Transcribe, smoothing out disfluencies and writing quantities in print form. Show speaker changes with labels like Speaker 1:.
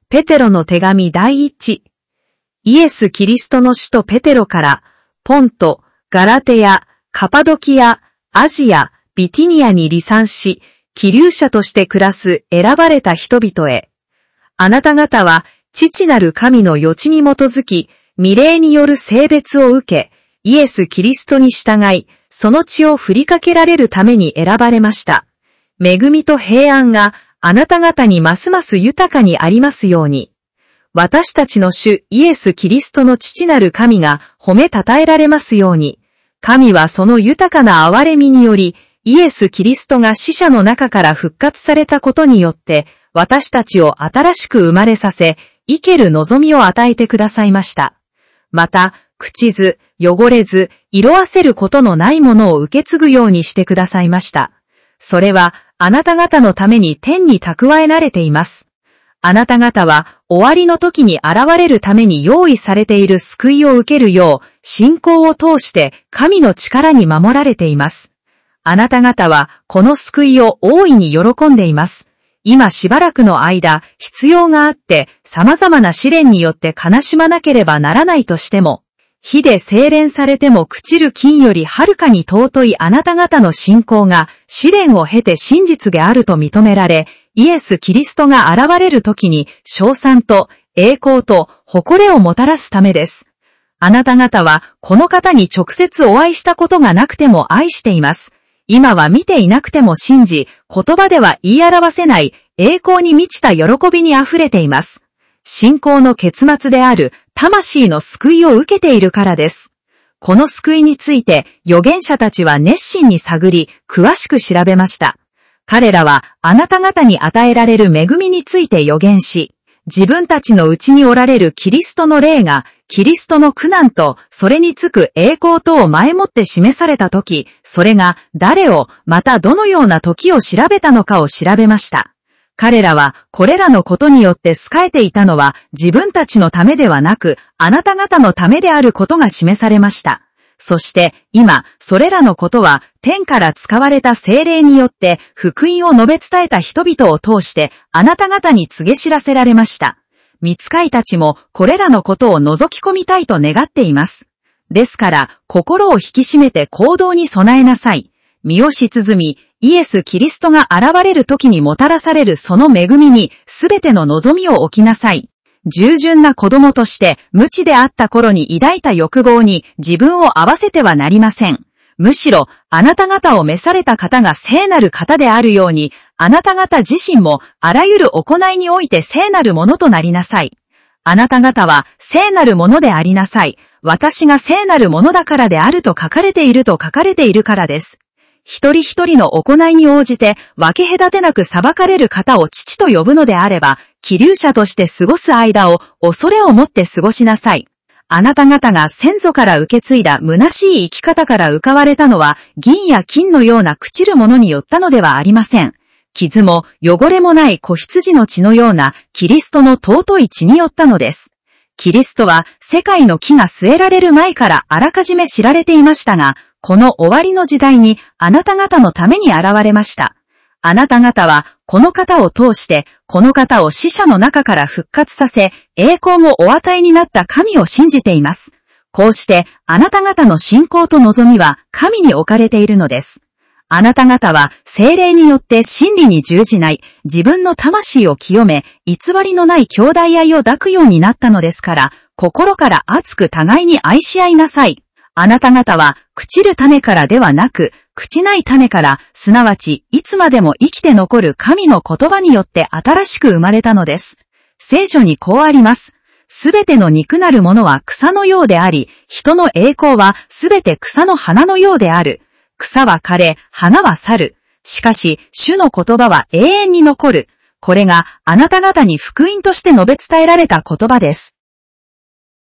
Speaker 1: ペテロの手紙第一。イエス・キリストの使徒ペテロから、ポント、ガラテヤ、カパドキア、アジア、ビティニアに離散し、寄留者として暮らす選ばれた人々へ。あなた方は、父なる神の予知に基づき、御霊による聖別を受け、イエス・キリストに従い、その血を振りかけられるために選ばれました。恵みと平安があなた方にますます豊かにありますように。私たちの主イエス・キリストの父なる神が褒めたたえられますように。神はその豊かな憐れみにより、イエス・キリストが死者の中から復活されたことによって、私たちを新しく生まれさせ、生ける望みを与えてくださいました。また、朽ちず、汚れず、色あせることのないものを受け継ぐようにしてくださいました。それは、あなた方のために天に蓄えられています。あなた方は、終わりの時に現れるために用意されている救いを受けるよう、信仰を通して神の力に守られています。あなた方は、この救いを大いに喜んでいます。今しばらくの間、必要があって、様々な試練によって悲しまなければならないとしても、火で精錬されても朽ちる金よりはるかに尊いあなた方の信仰が試練を経て真実であると認められ、イエス・キリストが現れる時に称賛と栄光と誇れをもたらすためです。あなた方はこの方に直接お会いしたことがなくても愛しています。今は見ていなくても信じ、言葉では言い表せない栄光に満ちた喜びにあふれています。信仰の結末である魂の救いを受けているからです。この救いについて預言者たちは熱心に探り、詳しく調べました。彼らはあなた方に与えられる恵みについて預言し、自分たちのうちにおられるキリストの霊が、キリストの苦難とそれにつく栄光とを前もって示されたとき、それが誰を、またどのような時を調べたのかを調べました。彼らはこれらのことによって仕えていたのは自分たちのためではなく、あなた方のためであることが示されました。そして今、それらのことは天から使われた聖霊によって福音を述べ伝えた人々を通してあなた方に告げ知らせられました。御使いたちもこれらのことを覗き込みたいと願っています。ですから心を引き締めて行動に備えなさい。身を沈み、イエス・キリストが現れる時にもたらされるその恵みにすべての望みを置きなさい。従順な子供として無知であった頃に抱いた欲望に自分を合わせてはなりません。むしろあなた方を召された方が聖なる方であるように、あなた方自身もあらゆる行いにおいて聖なるものとなりなさい。あなた方は聖なるものでありなさい。私が聖なるものだからであると書かれていると書かれているからです。一人一人の行いに応じて分け隔てなく裁かれる方を父と呼ぶのであれば、寄留者として過ごす間を恐れをもって過ごしなさい。あなた方が先祖から受け継いだ虚しい生き方から浮かわれたのは、銀や金のような朽ちるものによったのではありません。傷も汚れもない子羊の血のようなキリストの尊い血によったのです。キリストは世界の木が据えられる前からあらかじめ知られていましたが、この終わりの時代にあなた方のために現れました。あなた方はこの方を通してこの方を死者の中から復活させ、栄光もお与えになった神を信じています。こうしてあなた方の信仰と望みは神に置かれているのです。あなた方は聖霊によって真理に従じない自分の魂を清め、偽りのない兄弟愛を抱くようになったのですから、心から熱く互いに愛し合いなさい。あなた方は朽ちる種からではなく、朽ちない種から、すなわちいつまでも生きて残る神の言葉によって新しく生まれたのです。聖書にこうあります。すべての肉なるものは草のようであり、人の栄光はすべて草の花のようである。草は枯れ、花は去る。しかし、主の言葉は永遠に残る。これがあなた方に福音として述べ伝えられた言葉です。